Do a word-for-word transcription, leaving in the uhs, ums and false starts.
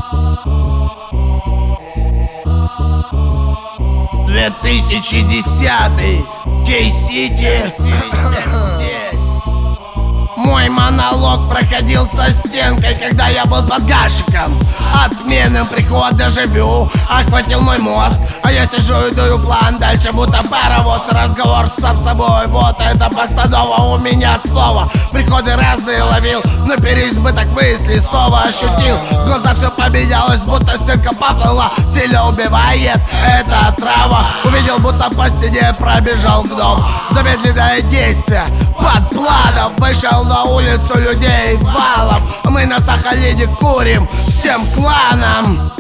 две тысячи десятый, Кей-Сити. Мой монолог проходил со стенкой, когда я был под гашиком. Отменным приход дежавю охватил мой мозг, а я сижу и дую план дальше, будто паровоз. Разговор с сам собой, вот это постанова у меня снова. Приходы разные ловил, но переизбыток мыслей снова ощутил. В глазах все поменялось, будто стенка поплыла. Сильно убивает эта трава. Увидел, будто по стене пробежал гном. Замедленное действие под планом. Вышел на улицу людей валом. Мы на Сахалине курим всем кланам.